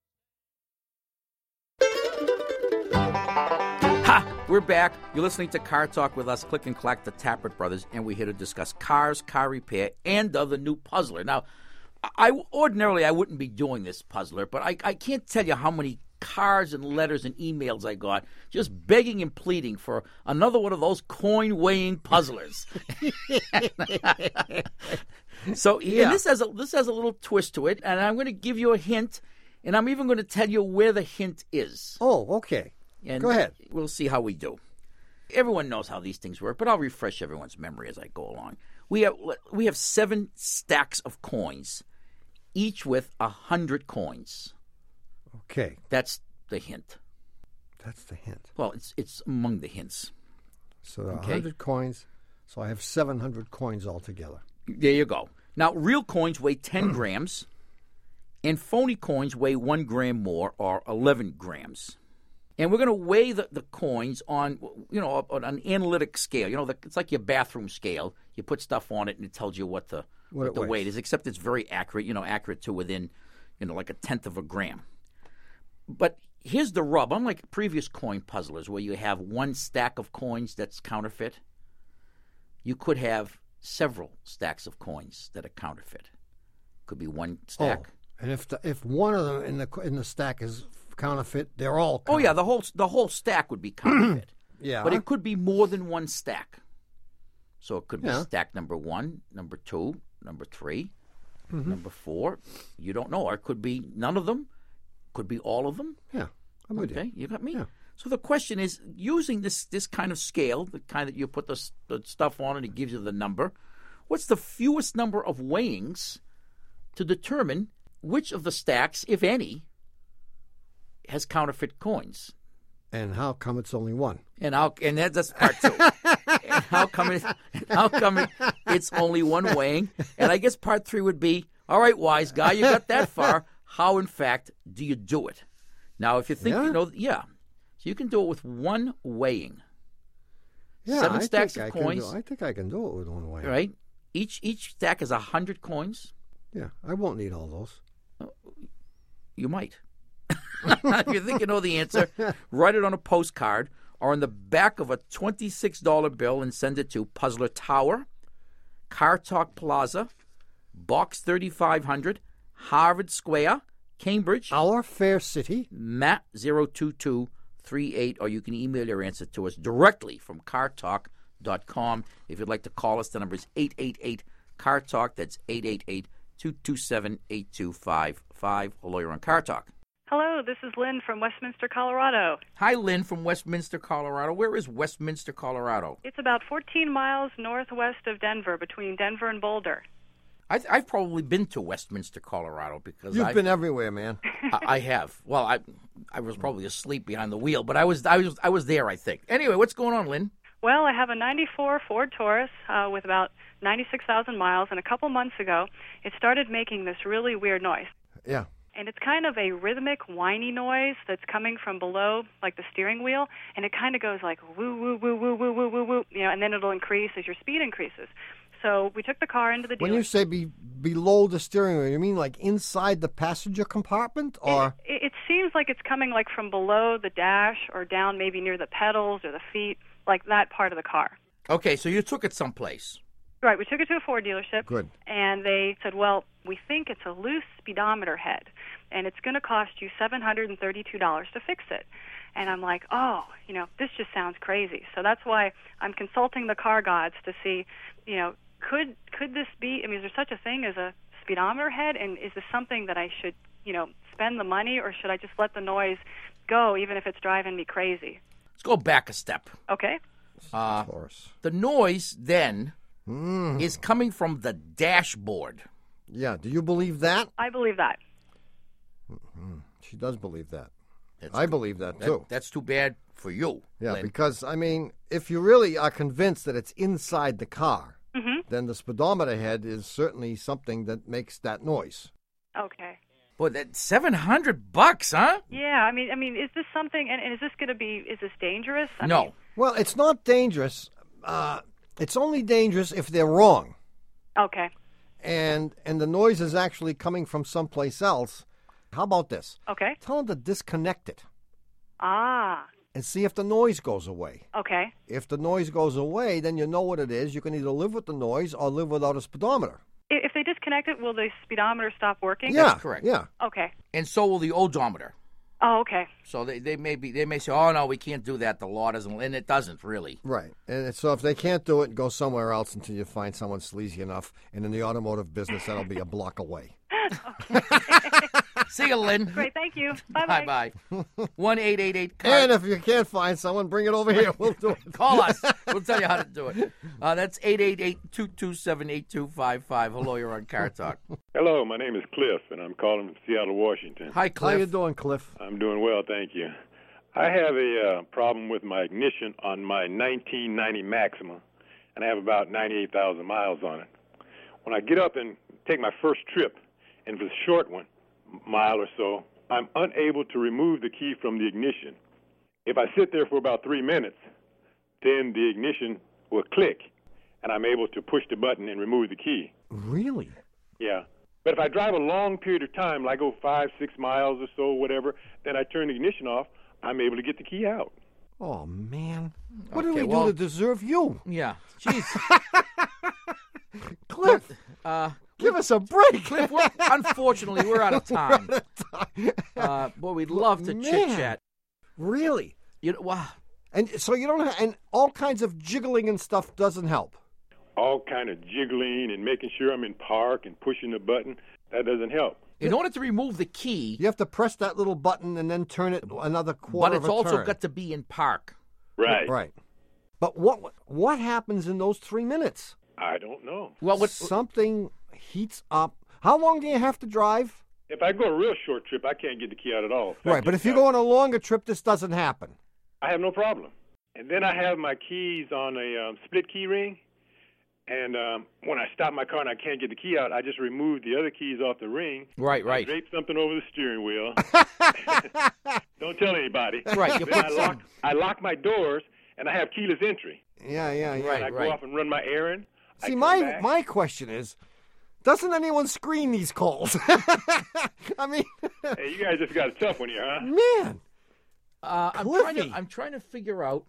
Ha! We're back. You're listening to Car Talk with us, Click and Clack, the Tappert brothers, and we're here to discuss cars, car repair, and the new Puzzler. Now, ordinarily I wouldn't be doing this Puzzler, but I can't tell you how many cards and letters and emails I got just begging and pleading for another one of those coin-weighing puzzlers. So and this has a little twist to it, and I'm going to give you a hint, and I'm even going to tell you where the hint is. Oh, okay. And go ahead. We'll see how we do. Everyone knows how these things work, but I'll refresh everyone's memory as I go along. We have 7 stacks of coins, each with 100 coins. Okay. That's the hint. That's the hint. Well, it's among the hints. So 100 coins. So I have 700 coins altogether. There you go. Now, real coins weigh 10 grams, and phony coins weigh 1 gram more, or 11 grams. And we're going to weigh the coins on, on an analytic scale. It's like your bathroom scale. You put stuff on it, and it tells you what the weight is, except it's very accurate, accurate to within, like a tenth of a gram. But here's the rub. Unlike previous coin puzzlers where you have one stack of coins that's counterfeit, you could have several stacks of coins that are counterfeit. Could be one stack. Oh, and if one of them in the stack is counterfeit, they're all counterfeit. Oh yeah, the whole stack would be counterfeit. Yeah. But it could be more than one stack. So it could be stack number 1, number 2, number 3, number 4. You don't know. Or it could be none of them. Could be all of them. Yeah. I'm with you. Okay, you got me? Yeah. So the question is, using this kind of scale, the kind that you put the stuff on and it gives you the number, what's the fewest number of weighings to determine which of the stacks, if any, has counterfeit coins? And how come it's only one? And that's part 2. And how come it's only one weighing? And I guess part 3 would be, all right, wise guy, you got that far. How, in fact, do you do it? Now, if you think So you can do it with one weighing. Yeah, 7 stacks of coins. I think I can do it with one weighing. Right? Each stack is 100 coins. Yeah, I won't need all those. You might. If you think you know the answer, write it on a postcard or on the back of a $26 bill and send it to Puzzler Tower, Car Talk Plaza, Box 3500, Harvard Square, Cambridge. Our fair city. Matt 02238, or you can email your answer to us directly from cartalk.com. If you'd like to call us, the number is 888-CAR-TALK. That's 888-227-8255. Hello, you're on Car Talk. Hello, this is Lynn from Westminster, Colorado. Hi, Lynn from Westminster, Colorado. Where is Westminster, Colorado? It's about 14 miles northwest of Denver, between Denver and Boulder. I've probably been to Westminster, Colorado, because You've been everywhere, man. I have. Well, I was probably asleep behind the wheel, but I was there, I think. Anyway, what's going on, Lynn? Well, I have a 94 Ford Taurus with about 96,000 miles, and a couple months ago, it started making this really weird noise. Yeah. And it's kind of a rhythmic, whiny noise that's coming from below, like the steering wheel, and it kind of goes like woo, woo, woo, woo, woo, woo, woo, woo, and then it'll increase as your speed increases. So we took the car into the dealer. When you say below the steering wheel, you mean like inside the passenger compartment? Or It seems like it's coming like from below the dash or down maybe near the pedals or the feet, like that part of the car. Okay, so you took it someplace. Right, we took it to a Ford dealership. Good. And they said, well, we think it's a loose speedometer head, and it's going to cost you $732 to fix it. And I'm like, this just sounds crazy. So that's why I'm consulting the car gods to see, could this be, is there such a thing as a speedometer head, and is this something that I should, spend the money, or should I just let the noise go even if it's driving me crazy? Let's go back a step. Okay. Of course. The noise then is coming from the dashboard. Yeah, do you believe that? I believe that. Mm-hmm. She does believe that. I believe that, too. That's too bad for you, Yeah, Lynn. because, if you really are convinced that it's inside the car, then the speedometer head is certainly something that makes that noise. Okay. Boy, that's $700, huh? Yeah, is this something, and is this going to be, is this dangerous? No. Well, it's not dangerous. it's only dangerous if they're wrong. Okay. And the noise is actually coming from someplace else. How about this? Okay. Tell them to disconnect it Ah. and see if the noise goes away. Okay. If the noise goes away, then you know what it is. You can either live with the noise or live without a speedometer. If they disconnect it, will the speedometer stop working? Yeah, That's correct. Yeah. Okay. And so will the odometer. Oh, okay. So they may say, oh, no, we can't do that. The law doesn't, and it doesn't really. Right. And so if they can't do it, go somewhere else until you find someone sleazy enough. And in the automotive business, that'll be a block away. See you, Lynn. Great, thank you. Bye-bye. Bye-bye. 1-888-CAR. And if you can't find someone, bring it over here. We'll do it. Call us. We'll tell you how to do it. That's 888-227-8255. Hello, you're on Car Talk. Hello, my name is Cliff, and I'm calling from Seattle, Washington. Hi, How Cliff. you doing, Cliff? I'm doing well, thank you. I have a problem with my ignition on my 1990 Maxima, and I have about 98,000 miles on it. When I get up and take my first trip, and for the short one, mile or so, I'm unable to remove the key from the ignition. If I sit there for about 3 minutes, then the ignition will click, and I'm able to push the button and remove the key. Really? Yeah. But if I drive a long period of time, like go 5-6 miles or so, whatever, then I turn the ignition off, I'm able to get the key out. Oh, man. What did Okay, we well- do to deserve you? Yeah. Jeez. Cliff, give us a break. Cliff, unfortunately, we're out of time. Boy, we'd love to Man. chit-chat. Really? You know, wow. And so you don't have, and all kinds of jiggling and stuff doesn't help. All kind of jiggling and making sure I'm in park and pushing the button, that doesn't help. In order to remove the key, You have to press that little button and then turn it another quarter but it's of a also turn. got to be in park. Right. Right. But what happens in those 3 minutes? I don't know. Well, what, Something heats up. How long do you have to drive? If I go a real short trip, I can't get the key out at all. Right, but if you go on a longer trip, this doesn't happen. I have no problem. And then I have my keys on a split key ring. And when I stop my car and I can't get the key out, I just remove the other keys off the ring. right. Drape something over the steering wheel. Don't tell anybody. Right, you Then put I lock my doors, and I have keyless entry. Yeah. Right. And I go off and run my errand. I See, come my back. my question is, doesn't anyone screen these calls? I mean, Hey, you guys just got a tough one here, huh? man. I'm trying to figure out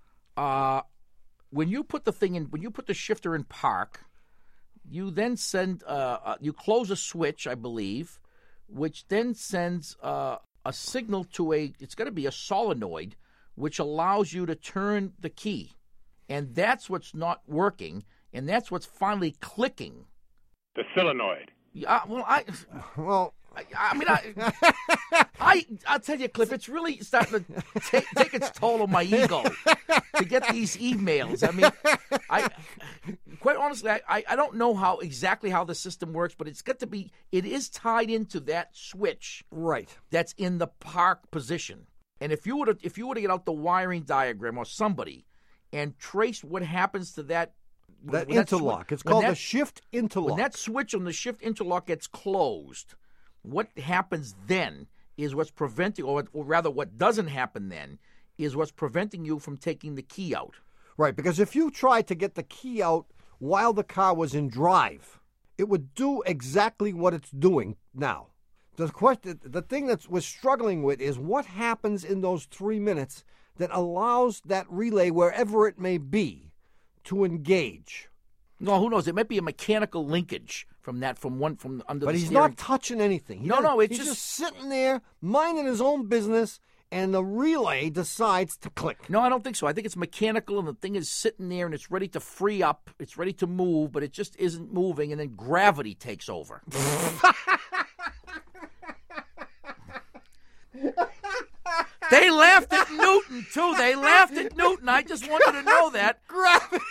when you put the shifter in park, you then send you close a switch, I believe, which then sends a signal to it's going to be a solenoid, which allows you to turn the key, and that's what's not working, and that's what's finally clicking. The solenoid. Well, I mean, I'll tell you, Cliff, it's really starting to take its toll on my ego to get these emails. I mean, quite honestly, I don't know exactly how the system works, but it is tied into that switch right. that's in the park position. And if you were to get out the wiring diagram or somebody and trace what happens to that interlock. It's called the shift interlock. When that switch on the shift interlock gets closed, what happens then is what's preventing, or rather what doesn't happen then, is what's preventing you from taking the key out. Right, because if you tried to get the key out while the car was in drive, it would do exactly what it's doing now. The thing that we're struggling with is what happens in those 3 minutes that allows that relay, wherever it may be, to engage. No, who knows? It might be a mechanical linkage from under the steering. But he's not touching anything. He's just sitting there, minding his own business, and the relay decides to click. No, I don't think so. I think it's mechanical, and the thing is sitting there, and it's ready to free up. It's ready to move, but it just isn't moving, and then gravity takes over. They laughed at Newton, too. They laughed at Newton. I just want you to know that. Gravity.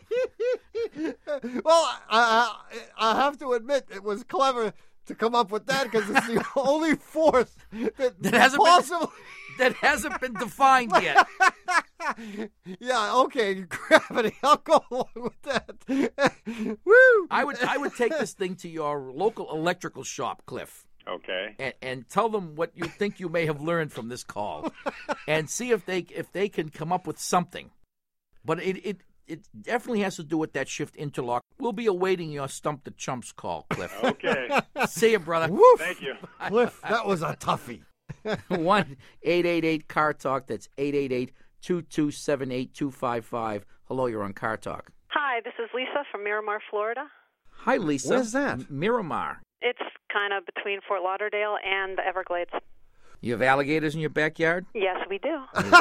Well, I have to admit, it was clever to come up with that because it's the only force that hasn't been defined yet. Yeah, okay, gravity. I'll go along with that. Woo! I would take this thing to your local electrical shop, Cliff. Okay. And tell them what you think you may have learned from this call, and see if they can come up with something. But it definitely has to do with that shift interlock. We'll be awaiting your Stump the Chumps call, Cliff. Okay. See you, brother. Woof. Thank you. Cliff, that was a toughie. 1-888-CAR-TALK. That's 888-227-8255. Hello, you're on Car Talk. Hi, this is Lisa from Miramar, Florida. Hi, Lisa. Where's that? Miramar. It's kind of between Fort Lauderdale and the Everglades. You have alligators in your backyard? Yes, we do.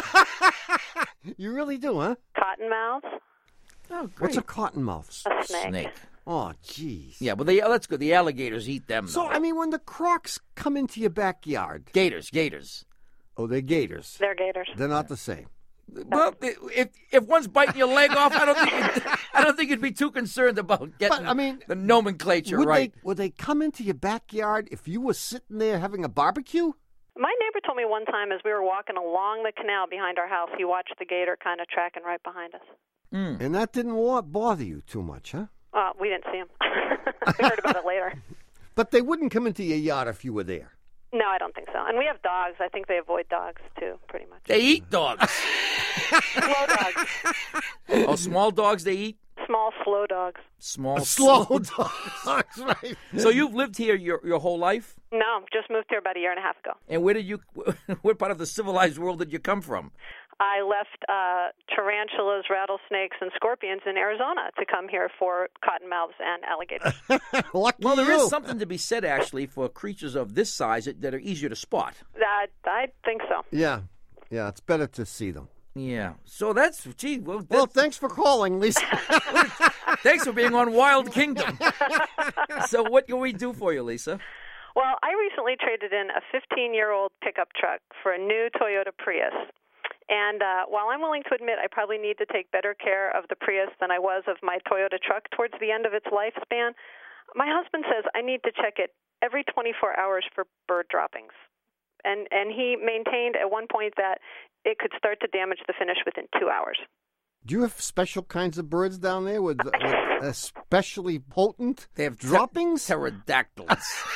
You really do, huh? Cottonmouths, Oh, great. What's a cottonmouth? a snake. Oh, jeez. Yeah, well, that's good. The alligators eat them, So, though. I mean, when the crocs come into your backyard. Gators. Oh, they're gators. They're gators. They're not the same. Well, if one's biting your leg off, I don't think you'd be too concerned about getting But, I mean, the nomenclature would right. Would they come into your backyard if you were sitting there having a barbecue? My neighbor told me one time as we were walking along the canal behind our house, he watched the gator kind of tracking right behind us. And that didn't bother you too much, huh? We didn't see him. We heard about it later. But they wouldn't come into your yard if you were there. No, I don't think so. And we have dogs. I think they avoid dogs, too, pretty much. They eat dogs. Slow dogs. Oh, small dogs they eat? Small, slow dogs. Small, Slow dogs, right? So you've lived here your whole life? No, just moved here about a year and a half ago. And what part of the civilized world did you come from? I left tarantulas, rattlesnakes, and scorpions in Arizona to come here for cottonmouths and alligators. Lucky Well, there you. is something to be said, actually, for creatures of this size that are easier to spot. I think so. Yeah, it's better to see them. Yeah. So that's, Well, thanks for calling, Lisa. thanks for being on Wild Kingdom. So what can we do for you, Lisa? Well, I recently traded in a 15-year-old pickup truck for a new Toyota Prius. And while I'm willing to admit I probably need to take better care of the Prius than I was of my Toyota truck towards the end of its lifespan, my husband says I need to check it every 24 hours for bird droppings. And he maintained at one point that it could start to damage the finish within 2 hours. Do you have special kinds of birds down there with especially potent They have droppings? Pterodactyls.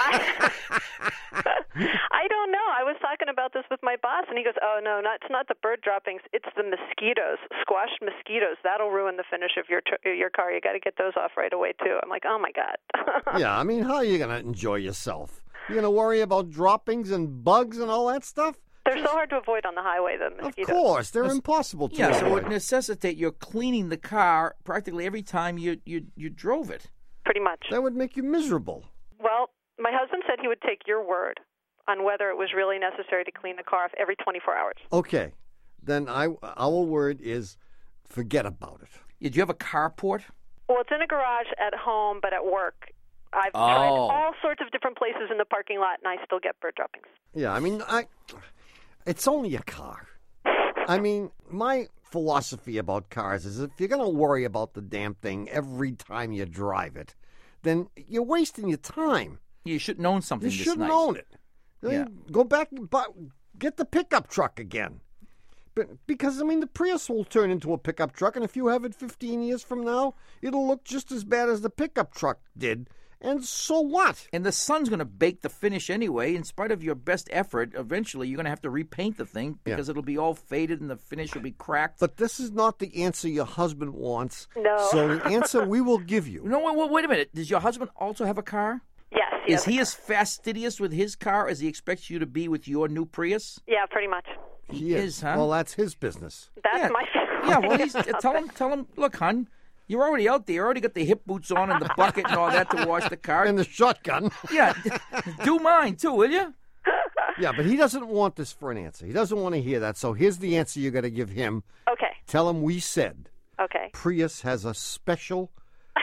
I don't know. I was talking about this with my boss, and he goes, "Oh no, it's not the bird droppings. It's the mosquitoes, squashed mosquitoes. That'll ruin the finish of your car. You got to get those off right away too." I'm like, "Oh my god." Yeah, I mean, how are you going to enjoy yourself? You're going to worry about droppings and bugs and all that stuff? They're so hard to avoid on the highway, the mosquitoes. Of course, they're impossible to Yeah, so it avoid. would necessitate you're cleaning the car practically every time you drove it. Pretty much. That would make you miserable. Well, my husband said he would take your word on whether it was really necessary to clean the car off every 24 hours. Okay, then our word is forget about it. Do you have a carport? Well, it's in a garage at home, but at work, I've tried all sorts of different places in the parking lot, and I still get bird droppings. Yeah, I mean, it's only a car. I mean, my philosophy about cars is if you're going to worry about the damn thing every time you drive it, then you're wasting your time. You shouldn't own something You this shouldn't nice. own it. Yeah. Go back and get the pickup truck again. But because, I mean, the Prius will turn into a pickup truck, and if you have it 15 years from now, it'll look just as bad as the pickup truck did. And so what? And the sun's going to bake the finish anyway. In spite of your best effort, eventually you're going to have to repaint the thing because it'll be all faded and the finish will be cracked. But this is not the answer your husband wants. No. So the answer we will give you. No, wait a minute. Does your husband also have a car? Yes. Is he as fastidious with his car as he expects you to be with your new Prius? Yeah, pretty much. He is, huh? Well, that's his business. That's my Yeah, well, tell him, look, hon, you're already out there. You already got the hip boots on and the bucket and all that to wash the car. And the shotgun. Yeah, do mine too, will you? Yeah, but he doesn't want this for an answer. He doesn't want to hear that. So here's the answer you got to give him. Okay. Tell him we said. Okay. Prius has a special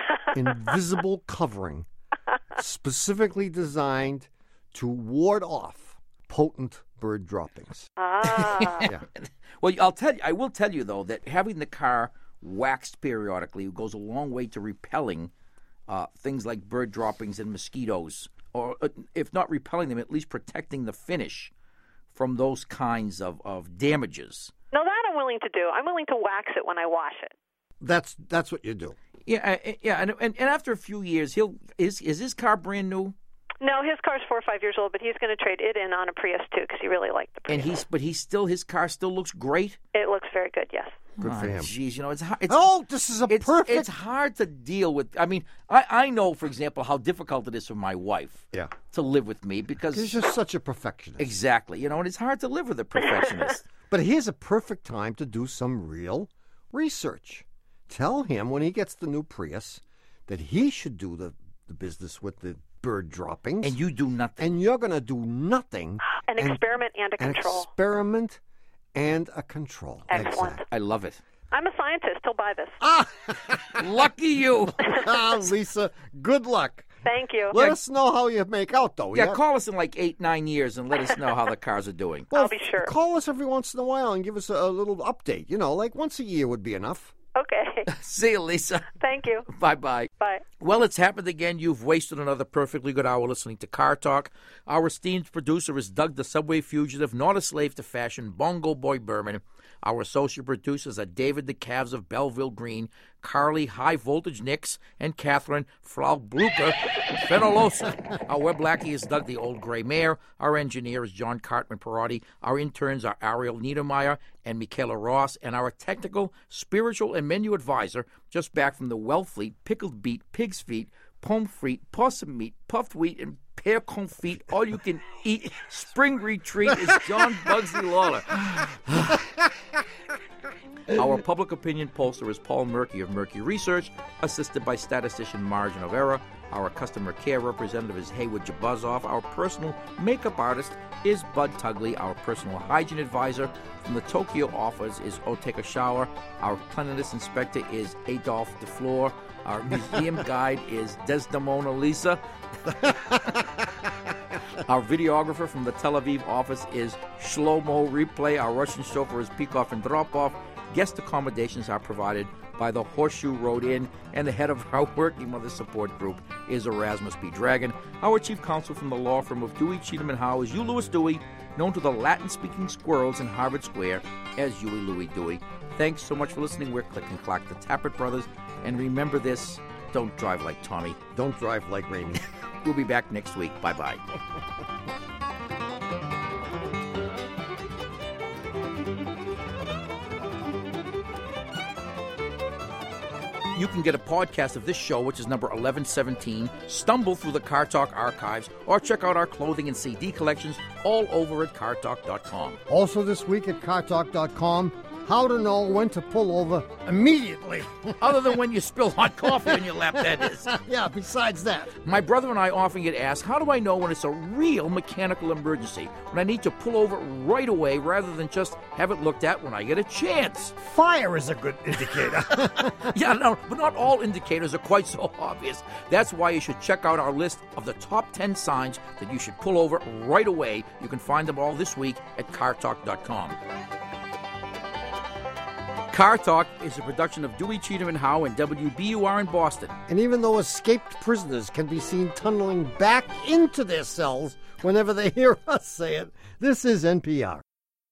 invisible covering specifically designed to ward off potent bird droppings. Yeah. Well, I will tell you though that having the car waxed periodically goes a long way to repelling things like bird droppings and mosquitoes, or if not repelling them, at least protecting the finish from those kinds of damages. No, that I'm willing to do. I'm willing to wax it when I wash it. That's what you do. Yeah, and after a few years, is his car brand new? No, his car's 4 or 5 years old, but he's going to trade it in on a Prius too because he really liked the Prius. And his car still looks great. It looks very good, yes. Good for him. Jeez, it's this is perfect. It's hard to deal with. I mean, I know, for example, how difficult it is for my wife to live with me because he's just such a perfectionist. Exactly. And it's hard to live with a perfectionist. But here's a perfect time to do some real research. Tell him when he gets the new Prius that he should do the business with the bird droppings. And you do nothing. And you're going to do nothing. An experiment and a control. An experiment and a control. Excellent. Exactly. I love it. I'm a scientist. He'll buy this. Lucky you. Lisa, good luck. Thank you. Let us know how you make out, though. Yeah, call us in like 8-9 years and let us know how the cars are doing. Well, I'll be sure. Call us every once in a while and give us a little update. Like once a year would be enough. Okay. See you, Lisa. Thank you. Bye-bye. Bye. Well, it's happened again. You've wasted another perfectly good hour listening to Car Talk. Our esteemed producer is Doug the Subway Fugitive, not a slave to fashion, Bongo Boy Berman. Our associate producers are David the Calves of Belleville Green, Carly High Voltage Nix, and Catherine Flaublucher Fenolosa. Our web lackey is Doug the Old Gray Mare. Our engineer is John Cartman Perotti. Our interns are Ariel Niedermeyer and Michaela Ross. And our technical, spiritual, and menu advisor, just back from the Wellfleet, Pickled Beet, Pig's Feet, Pomme frite, possum meat, puffed wheat, and pear confit, all you can eat spring retreat is John Bugsy Lawler. Our public opinion pollster is Paul Murky of Murky Research, assisted by statistician Margin of Error. Our customer care representative is Haywood Jabuzoff. Our personal makeup artist is Bud Tugley. Our personal hygiene advisor from the Tokyo office is Oteka Shower. Our cleanliness inspector is Adolphe DeFleur. Our museum guide is Desdemona Lisa. Our videographer from the Tel Aviv office is Shlomo Replay. Our Russian chauffeur is Peikoff and Dropoff. Guest accommodations are provided by the Horseshoe Road Inn, and the head of our Working Mother Support Group is Erasmus B. Dragon. Our chief counsel from the law firm of Dewey, Cheatham & Howe is Hugh Lewis Dewey, known to the Latin-speaking squirrels in Harvard Square as Huey Louie Dewey. Thanks so much for listening. We're Click and Clack, the Tappert Brothers. And remember this, don't drive like Tommy. Don't drive like Rainey. We'll be back next week. Bye-bye. You can get a podcast of this show, which is number 1117, stumble through the Car Talk archives, or check out our clothing and CD collections all over at cartalk.com. Also this week at cartalk.com, how to know when to pull over immediately. Other than when you spill hot coffee on your lap, that is. Yeah, besides that. My brother and I often get asked, how do I know when it's a real mechanical emergency? When I need to pull over right away rather than just have it looked at when I get a chance? Fire is a good indicator. Yeah, no, but not all indicators are quite so obvious. That's why you should check out our list of the top 10 signs that you should pull over right away. You can find them all this week at cartalk.com. Car Talk is a production of Dewey, Cheatham & Howe and WBUR in Boston. And even though escaped prisoners can be seen tunneling back into their cells whenever they hear us say it, this is NPR.